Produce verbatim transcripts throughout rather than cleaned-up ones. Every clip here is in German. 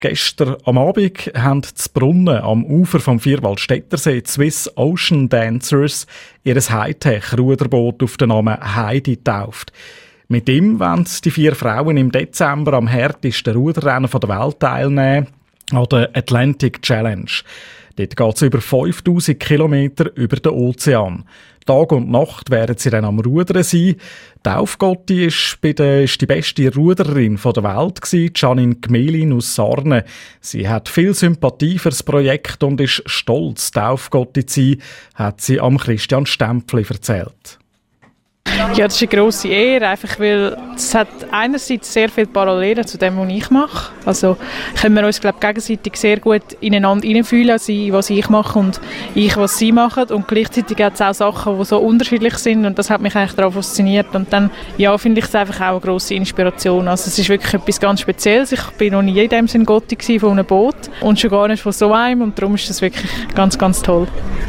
Gestern am Abend haben die Brunnen am Ufer vom Vierwaldstättersee Swiss Ocean Dancers ihr Hightech-Ruderboot auf den Namen Heidi getauft. Mit ihm wollen die vier Frauen im Dezember am härtesten Ruderrennen der Welt teilnehmen, an der Atlantic Challenge. Dort geht es über fünftausend Kilometer über den Ozean. Tag und Nacht werden sie dann am Rudern sein. Die Taufgotti ist, bei der, ist die beste Rudererin der Welt gewesen, Janine Gmelin aus Sarne. Sie hat viel Sympathie für das Projekt und ist stolz, Taufgotti zu sein, hat sie am Christian Stempfli erzählt. Ja, das ist eine grosse Ehre, einfach weil es hat einerseits sehr viele Parallelen zu dem, was ich mache. Also können wir uns, glaube ich, gegenseitig sehr gut ineinander hineinfühlen, sie, was ich mache und ich, was sie machen. Und gleichzeitig hat es auch Sachen, die so unterschiedlich sind und das hat mich eigentlich daran fasziniert. Und dann, ja, finde ich es einfach auch eine grosse Inspiration. Also es ist wirklich etwas ganz Spezielles. Ich bin noch nie in dem Sinn Gotti von einem Boot und schon gar nicht von so einem und darum ist das wirklich ganz, ganz toll.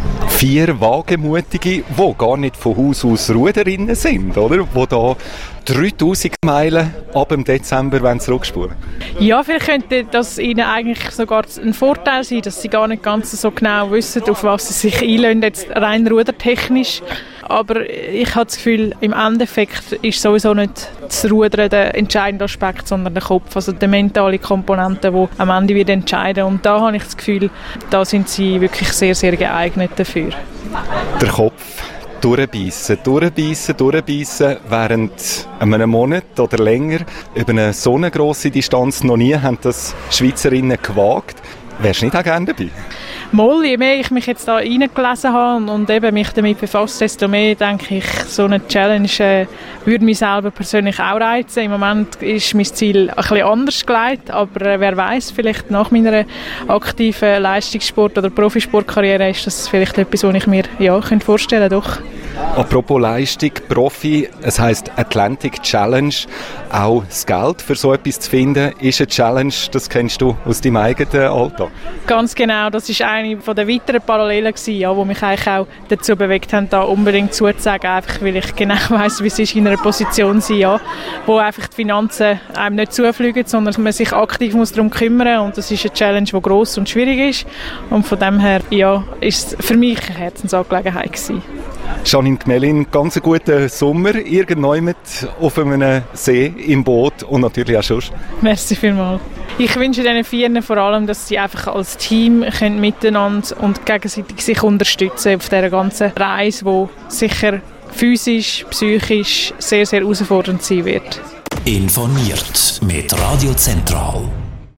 Vier Wagemutige, die gar nicht von Haus aus Ruderinnen sind, oder? Die da dreitausend Meilen ab dem Dezember zurückspulen. Ja, vielleicht könnte das ihnen eigentlich sogar ein Vorteil sein, dass sie gar nicht ganz so genau wissen, auf was sie sich einlösen, jetzt rein rudertechnisch. Aber ich habe das Gefühl, im Endeffekt ist sowieso nicht das Rudern der entscheidende Aspekt, sondern der Kopf, also die mentale Komponente, die am Ende wird entscheiden. Und da habe ich das Gefühl, da sind sie wirklich sehr, sehr geeignet dafür. Der Kopf. Durchbeissen, durchbeissen, durchbeissen, während einem Monat oder länger über eine so eine grosse Distanz noch nie haben das Schweizerinnen gewagt. Wärst du nicht auch gerne dabei? Mal, je mehr ich mich jetzt da reingelesen habe und, und eben mich damit befasst, desto mehr denke ich, so eine Challenge äh, würde mich selber persönlich auch reizen. Im Moment ist mein Ziel ein bisschen anders gelegt, aber äh, wer weiß, vielleicht nach meiner aktiven Leistungssport- oder Profisportkarriere ist das vielleicht etwas, was ich mir ja, könnte vorstellen könnte. Apropos Leistung, Profi, es heisst Atlantic Challenge. Auch das Geld für so etwas zu finden, ist eine Challenge, das kennst du aus deinem eigenen Alltag. Ganz genau, das war eine der weiteren Parallelen, ja, die mich eigentlich auch dazu bewegt haben, da unbedingt zuzusagen, einfach weil ich genau weiss, wie es ist, in einer Position zu sein, ja, wo einfach die Finanzen einem nicht zufliegen, sondern man sich aktiv muss darum kümmern muss. Und das ist eine Challenge, die gross und schwierig ist. Und von dem her, ja, ist es für mich eine Herzensangelegenheit gewesen. Janine Gmelin, ganz einen guten Sommer, irgendwann auf einem See, im Boot und natürlich auch sonst. Merci vielmals. Ich wünsche diesen Vieren vor allem, dass sie einfach als Team können miteinander und gegenseitig sich unterstützen auf dieser ganzen Reise, die sicher physisch, psychisch sehr, sehr herausfordernd sein wird. Informiert mit Radio Zentral.